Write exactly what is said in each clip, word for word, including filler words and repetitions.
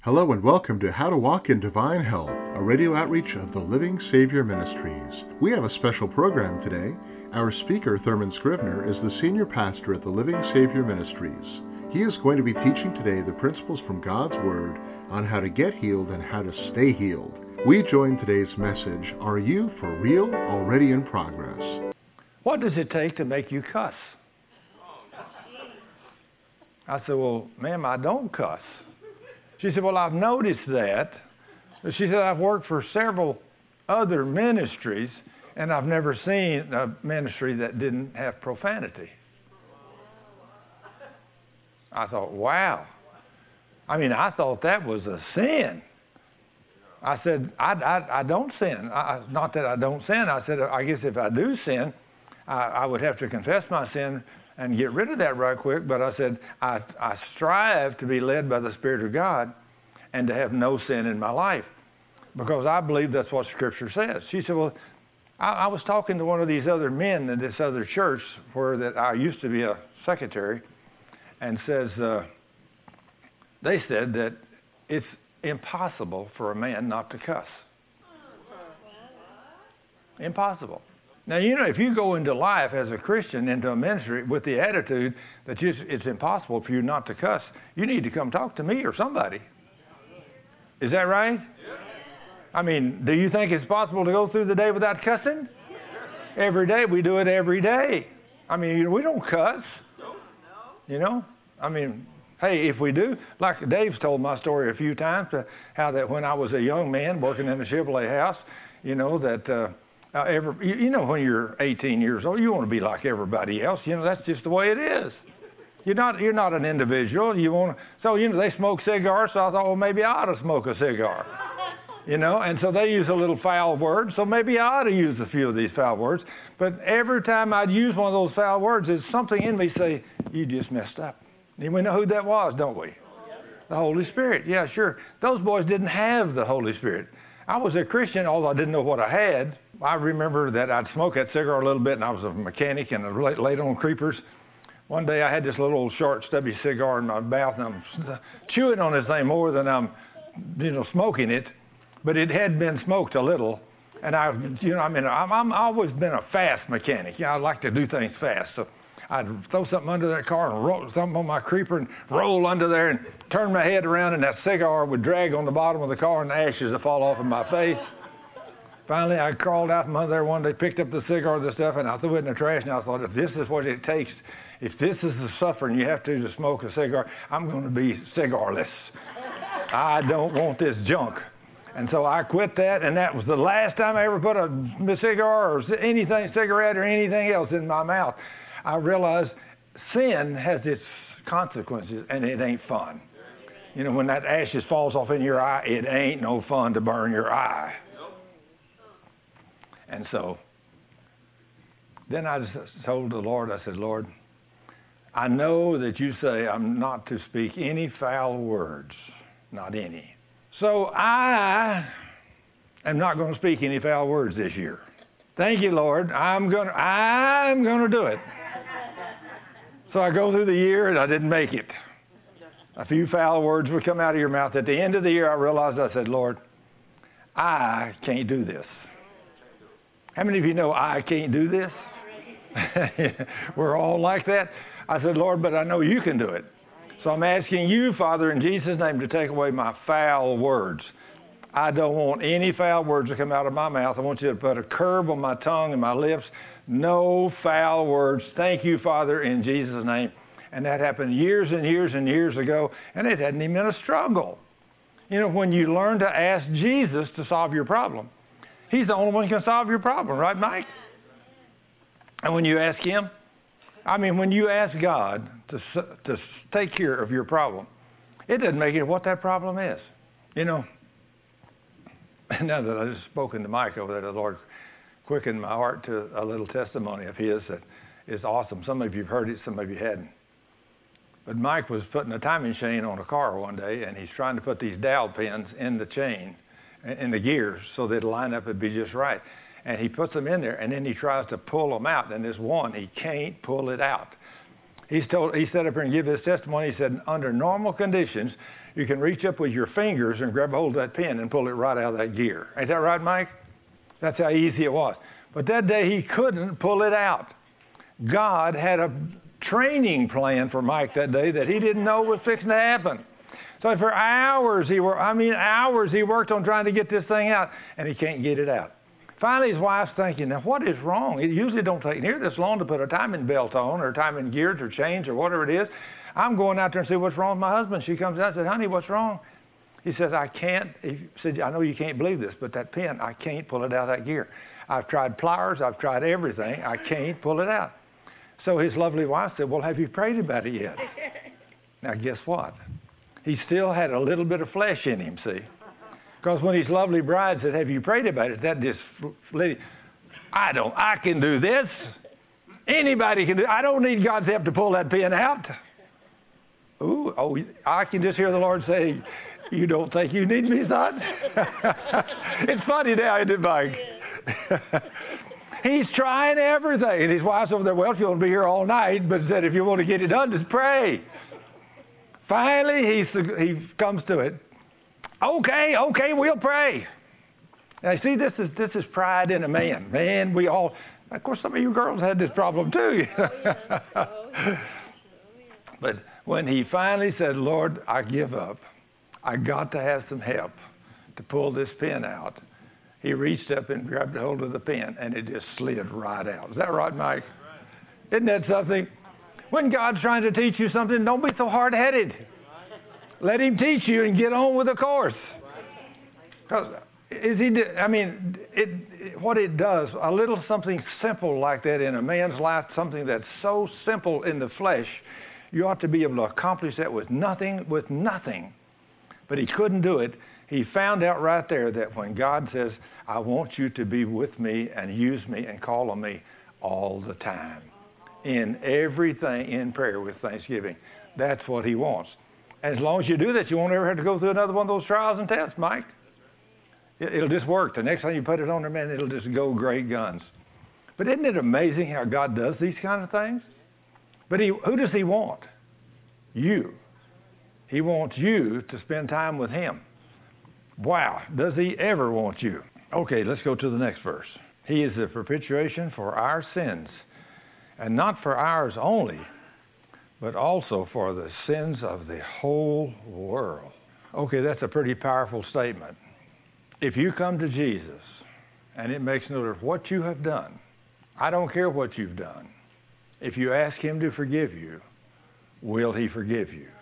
Hello and welcome to How to Walk in Divine Health, a radio outreach of the Living Savior Ministries. We have a special program today. Our speaker, Thurman Scrivener, is the senior pastor at the Living Savior Ministries. He is going to be teaching today the principles from God's Word on how to get healed and how to stay healed. We join today's message, Are You For Real Already in Progress? What does it take to make you cuss? I said, well, ma'am, I don't cuss. She said, well, I've noticed that. But she said, I've worked for several other ministries, and I've never seen a ministry that didn't have profanity. I thought, wow. I mean, I thought that was a sin. I said, I, I, I don't sin. I, not that I don't sin. I said, I guess if I do sin, I, I would have to confess my sin and get rid of that right quick. But I said, I, I strive to be led by the Spirit of God and to have no sin in my life, because I believe that's what Scripture says. She said, well, I, I was talking to one of these other men in this other church where that I used to be a secretary, and says, uh, they said that it's impossible for a man not to cuss. Impossible. Now, you know, if you go into life as a Christian, into a ministry with the attitude that you, it's impossible for you not to cuss, you need to come talk to me or somebody. Is that right? I mean, do you think it's possible to go through the day without cussing? Every day. We do it every day. I mean, you know, we don't cuss. You know? I mean, hey, if we do, like Dave's told my story a few times, uh, how that when I was a young man working in a Chevrolet house, you know, that... Uh, Uh, ever, you, you know, when you're eighteen years old, you want to be like everybody else. You know, that's just the way it is. You're not, you're not an individual. You want to, so, you know, they smoke cigars, so I thought, well, maybe I ought to smoke a cigar. You know, and so they use a little foul word, so maybe I ought to use a few of these foul words. But every time I'd use one of those foul words, there's something in me say, you just messed up. And we know who that was, don't we? The Holy Spirit. Yeah, sure. Those boys didn't have the Holy Spirit. I was a Christian, although I didn't know what I had. I remember that I'd smoke that cigar a little bit, and I was a mechanic and late, late on creepers. One day I had this little old short, stubby cigar in my mouth, and I'm chewing on this thing more than I'm, you know, smoking it. But it had been smoked a little, and I, you know, I mean, I'm, I'm I've always been a fast mechanic. You know, I like to do things fast, so I'd throw something under that car and roll something on my creeper and roll under there and turn my head around, and that cigar would drag on the bottom of the car, and the ashes would fall off in my face. Finally, I crawled out from under there one day, picked up the cigar, the stuff, and I threw it in the trash. And I thought, if this is what it takes, if this is the suffering you have to do to smoke a cigar, I'm going to be cigarless. I don't want this junk. And so I quit that, and that was the last time I ever put a cigar or anything, cigarette or anything else in my mouth. I realized sin has its consequences, and it ain't fun. You know, when that ashes falls off in your eye, it ain't no fun to burn your eye. And so then I just told the Lord, I said, Lord, I know that you say I'm not to speak any foul words, not any. So I am not going to speak any foul words this year. Thank you, Lord. I'm going to, I'm going to do it. So I go through the year and I didn't make it. A few foul words would come out of your mouth. At the end of the year, I realized, I said, Lord, I can't do this. How many of you know I can't do this? We're all like that. I said, Lord, but I know you can do it. So I'm asking you, Father, in Jesus' name, to take away my foul words. I don't want any foul words to come out of my mouth. I want you to put a curb on my tongue and my lips. No foul words. Thank you, Father, in Jesus' name. And that happened years and years and years ago, and it hadn't even been a struggle. You know, when you learn to ask Jesus to solve your problem, He's the only one who can solve your problem, right, Mike? And when you ask Him, I mean, when you ask God to, to take care of your problem, it doesn't make it what that problem is. You know, now that I've just spoken to Mike over there, the Lord quickened my heart to a little testimony of his that is awesome. Some of you have heard it, some of you hadn't. But Mike was putting a timing chain on a car one day, and he's trying to put these dowel pins in the chain, in the gears, so they'd line up and be just right. And he puts them in there, and then he tries to pull them out. And this one, he can't pull it out. He's told, he sat up here and gave his testimony. He said, under normal conditions, you can reach up with your fingers and grab a hold of that pin and pull it right out of that gear. Ain't that right, Mike? That's how easy it was. But that day he couldn't pull it out. God had a training plan for Mike that day that he didn't know was fixing to happen. So for hours he worked, I mean hours he worked on trying to get this thing out, and he can't get it out. Finally his wife's thinking, now what is wrong? It usually don't take near this long to put a timing belt on or timing gears or chains or whatever it is. I'm going out there and see what's wrong with my husband. She comes out and said, honey, what's wrong? He says, I can't. He said, I know you can't believe this, but that pin, I can't pull it out of that gear. I've tried pliers. I've tried everything. I can't pull it out. So his lovely wife said, well, have you prayed about it yet? Now, guess what? He still had a little bit of flesh in him, see? Because when his lovely bride said, have you prayed about it? That just, lady, I don't, I can do this. Anybody can do it. I don't need God's help to pull that pin out. Ooh, oh, I can just hear the Lord say, you don't think you need me, son? It's funny now, isn't it, Mike? He's trying everything. And his wife's over there, well, if you want to be here all night, but said, if you want to get it done, just pray. Finally, he, he comes to it. Okay, okay, we'll pray. Now, see, this is this is pride in a man. Man, we all, of course, some of you girls had this problem too. But when he finally said, Lord, I give up. I got to have some help to pull this pin out. He reached up and grabbed hold of the pin, and it just slid right out. Is that right, Mike? Isn't that something? When God's trying to teach you something, don't be so hard-headed. Let him teach you and get on with the course. Because is he? I mean, it, it, what it does, a little something simple like that in a man's life, something that's so simple in the flesh, you ought to be able to accomplish that with nothing, with nothing. But he couldn't do it. He found out right there that when God says, I want you to be with me and use me and call on me all the time, in everything, in prayer with thanksgiving, that's what he wants. And as long as you do that, you won't ever have to go through another one of those trials and tests, Mike. It, it'll just work. The next time you put it on there, man, it'll just go great guns. But isn't it amazing how God does these kind of things? But he, who does he want? You. He wants you to spend time with him. Wow, does he ever want you? Okay, let's go to the next verse. He is the propitiation for our sins, and not for ours only, but also for the sins of the whole world. Okay, that's a pretty powerful statement. If you come to Jesus, and it makes no difference what you have done, I don't care what you've done. If you ask him to forgive you, will he forgive you?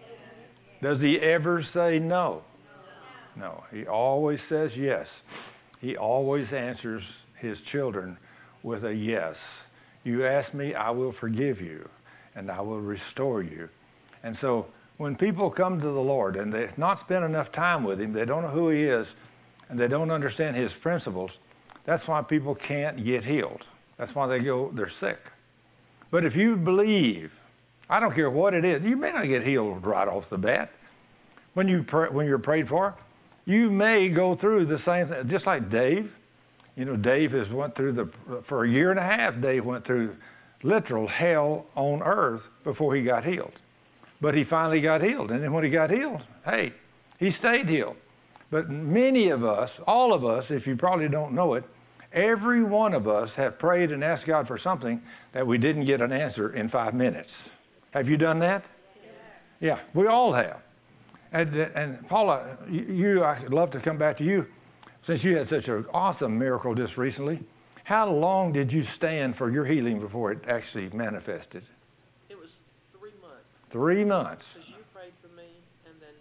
Does he ever say no? No, he always says yes. He always answers his children with a yes. You ask me, I will forgive you, and I will restore you. And so when people come to the Lord and they've not spent enough time with him, they don't know who he is, and they don't understand his principles, that's why people can't get healed. That's why they go, they're sick. But if you believe, I don't care what it is, you may not get healed right off the bat. When, you pray, when you're prayed for, you may go through the same thing, just like Dave. You know, Dave has went through the, for a year and a half, Dave went through literal hell on earth before he got healed. But he finally got healed. And then when he got healed, hey, he stayed healed. But many of us, all of us, if you probably don't know it, every one of us have prayed and asked God for something that we didn't get an answer in five minutes. Have you done that? Yeah, yeah, we all have. And, and Paula, you, I'd love to come back to you, since you had such an awesome miracle just recently. How long did you stand for your healing before it actually manifested? It was three months. Three months. Because you prayed for me, and then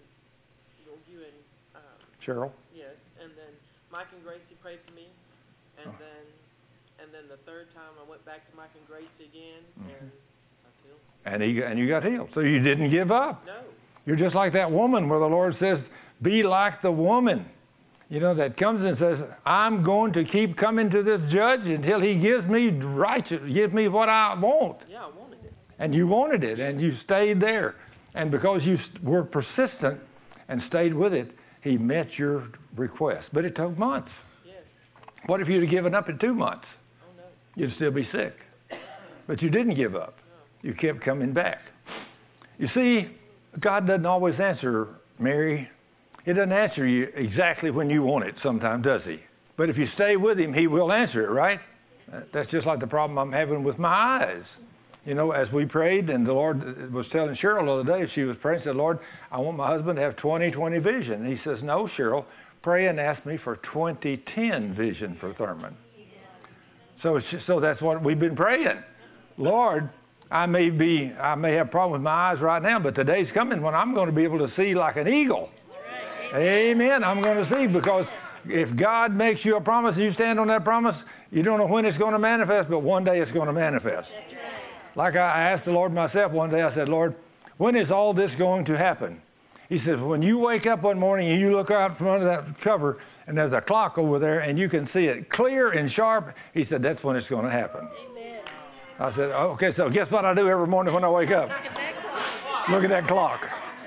you and um, Cheryl. Yes, and then Mike and Gracie prayed for me, and oh. then and then the third time I went back to Mike and Gracie again, mm-hmm. and I was healed. And he and you got healed, so you didn't give up. No. You're just like that woman where the Lord says, be like the woman, you know, that comes and says, I'm going to keep coming to this judge until he gives me righteous, gives me what I want. Yeah, I wanted it. And you wanted it, and you stayed there. And because you were persistent and stayed with it, he met your request. But it took months. Yes. What if you'd have given up in two months? Oh, no. You'd still be sick. But you didn't give up. No. You kept coming back. You see, God doesn't always answer Mary, He doesn't answer you exactly when you want it sometimes, does He? But if you stay with Him, He will answer it, right? That's just like the problem I'm having with my eyes. You know, as we prayed, and the Lord was telling Cheryl the other day, she was praying, said, Lord, I want my husband to have twenty twenty vision. And He says, no, Cheryl, pray and ask me for twenty ten vision for Thurman. So, it's just, so that's what we've been praying. Lord, I may be, I may have a problem with my eyes right now, but the day's coming when I'm going to be able to see like an eagle. Right. Amen. I'm going to see, because if God makes you a promise and you stand on that promise, you don't know when it's going to manifest, but one day it's going to manifest. Like I asked the Lord myself one day, I said, Lord, when is all this going to happen? He says, when you wake up one morning and you look out from under that cover and there's a clock over there and you can see it clear and sharp, He said, that's when it's going to happen. Amen. I said, oh, okay, so guess what I do every morning when I wake up? Look at that clock.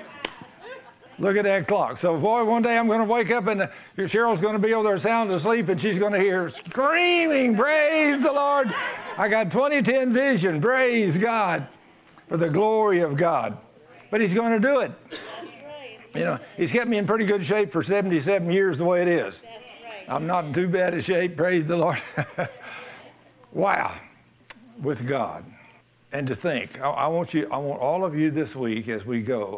Look at that clock. So, boy, one day I'm going to wake up and Cheryl's going to be over there sound asleep and she's going to hear screaming, praise the Lord. I got twenty ten vision, praise God, for the glory of God. But He's going to do it. You know, He's kept me in pretty good shape for seventy-seven years the way it is. I'm not in too bad a shape, praise the Lord. Wow, with God. And to think, I, I want you, I want all of you this week as we go,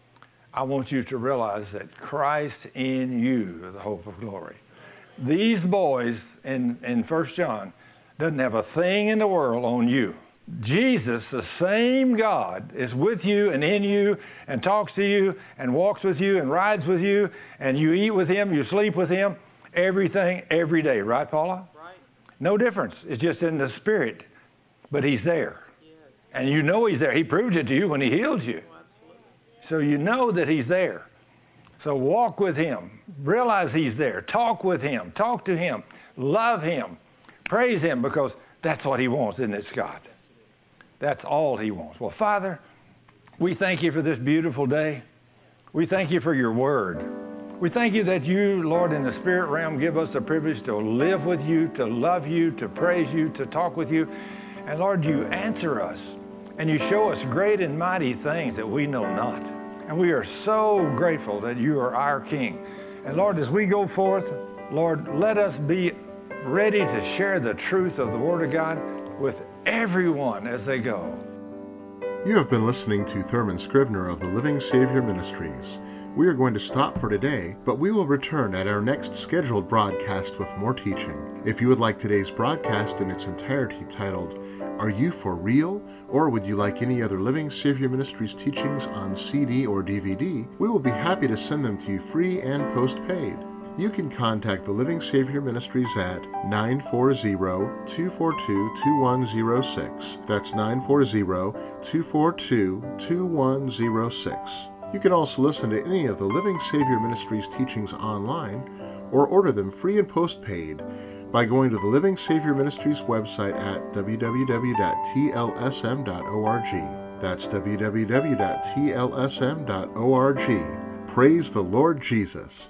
I want you to realize that Christ in you is the hope of glory. These boys in, in First John doesn't have a thing in the world on you. Jesus, the same God, is with you and in you and talks to you and walks with you and rides with you and you eat with Him, you sleep with Him, everything, every day. Right, Paula? Right. No difference. It's just in the Spirit. But He's there. Yes. And you know He's there. He proved it to you when He healed you. So you know that He's there. So walk with Him. Realize He's there. Talk with Him. Talk to Him. Love Him. Praise Him, because that's what He wants, isn't it, Scott? That's all He wants. Well, Father, we thank You for this beautiful day. We thank You for Your word. We thank You that You, Lord, in the spirit realm, give us the privilege to live with You, to love You, to praise You, to talk with You. And Lord, You answer us. And You show us great and mighty things that we know not. And we are so grateful that You are our King. And Lord, as we go forth, Lord, let us be ready to share the truth of the Word of God with everyone as they go. You have been listening to Thurman Scrivener of the Living Savior Ministries. We are going to stop for today, but we will return at our next scheduled broadcast with more teaching. If you would like today's broadcast in its entirety titled, Are You For Real? Or would you like any other Living Savior Ministries teachings on C D or D V D, we will be happy to send them to you free and postpaid. You can contact the Living Savior Ministries at nine four zero, two four two, two one zero six. That's nine four zero, two four two, two one zero six. You can also listen to any of the Living Savior Ministries teachings online or order them free and postpaid by going to the Living Savior Ministries website at w w w dot t l s m dot org. That's w w w dot t l s m dot org. Praise the Lord Jesus.